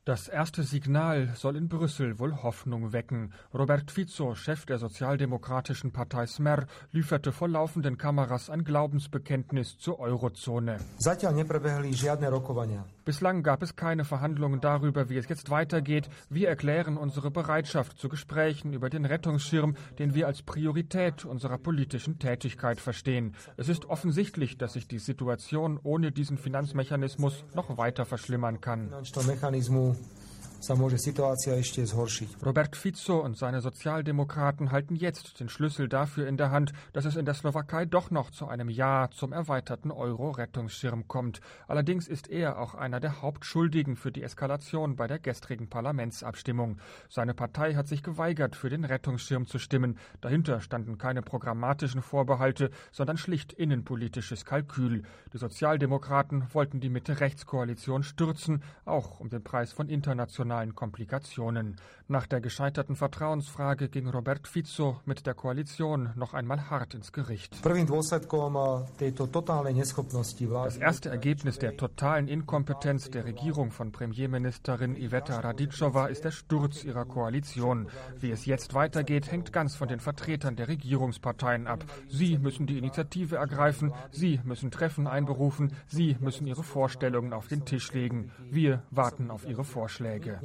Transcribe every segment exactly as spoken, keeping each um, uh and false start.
Das erste Signal soll in Brüssel wohl Hoffnung wecken. Robert Fico, Chef der sozialdemokratischen Partei Smer, lieferte vor laufenden Kameras ein Glaubensbekenntnis zur Eurozone. Bislang gab es keine Verhandlungen darüber, wie es jetzt weitergeht. Wir erklären unsere Bereitschaft zu Gesprächen über den Rettungsschirm, den wir als Priorität unserer politischen Tätigkeit verstehen. Es ist offensichtlich, dass sich die Situation ohne diesen Finanzmechanismus noch weiter verschlimmern kann. Robert Fico und seine Sozialdemokraten halten jetzt den Schlüssel dafür in der Hand, dass es in der Slowakei doch noch zu einem Ja zum erweiterten Euro-Rettungsschirm kommt. Allerdings ist er auch einer der Hauptschuldigen für die Eskalation bei der gestrigen Parlamentsabstimmung. Seine Partei hat sich geweigert, für den Rettungsschirm zu stimmen. Dahinter standen keine programmatischen Vorbehalte, sondern schlicht innenpolitisches Kalkül. Die Sozialdemokraten wollten die Mitte-Rechts-Koalition stürzen, auch um den Preis von internationalen Komplikationen. Nach der gescheiterten Vertrauensfrage ging Robert Fico mit der Koalition noch einmal hart ins Gericht. Das erste Ergebnis der totalen Inkompetenz der Regierung von Premierministerin Iveta Radičová ist der Sturz ihrer Koalition. Wie es jetzt weitergeht, hängt ganz von den Vertretern der Regierungsparteien ab. Sie müssen die Initiative ergreifen, sie müssen Treffen einberufen, sie müssen ihre Vorstellungen auf den Tisch legen. Wir warten auf ihre Vorschläge.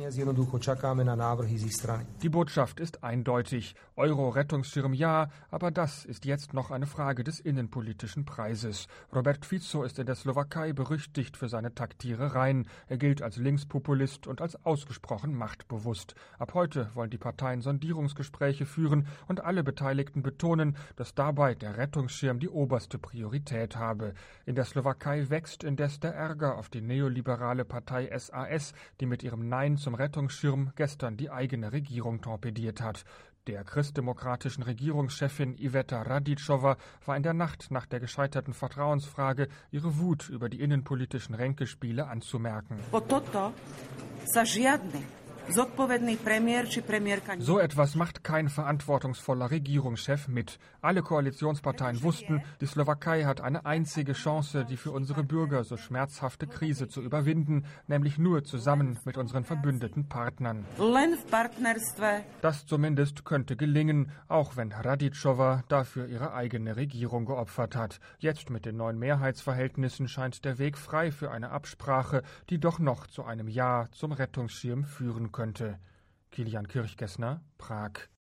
Die Botschaft ist eindeutig. Euro-Rettungsschirm ja, aber das ist jetzt noch eine Frage des innenpolitischen Preises. Robert Fico ist in der Slowakei berüchtigt für seine Taktierereien. Er gilt als Linkspopulist und als ausgesprochen machtbewusst. Ab heute wollen die Parteien Sondierungsgespräche führen und alle Beteiligten betonen, dass dabei der Rettungsschirm die oberste Priorität habe. In der Slowakei wächst indes der Ärger auf die neoliberale Partei S A S, die mit ihrem Nein zum Rettungsschirm gestern die eigene Regierung torpediert hat. Der christdemokratischen Regierungschefin Iveta Radičová war in der Nacht nach der gescheiterten Vertrauensfrage ihre Wut über die innenpolitischen Ränkespiele anzumerken. So etwas macht kein verantwortungsvoller Regierungschef mit. Alle Koalitionsparteien wussten, die Slowakei hat eine einzige Chance, die für unsere Bürger so schmerzhafte Krise zu überwinden, nämlich nur zusammen mit unseren verbündeten Partnern. Das zumindest könnte gelingen, auch wenn Radičová dafür ihre eigene Regierung geopfert hat. Jetzt mit den neuen Mehrheitsverhältnissen scheint der Weg frei für eine Absprache, die doch noch zu einem Ja zum Rettungsschirm führen könnte. Kilian Kirchgessner, Prag.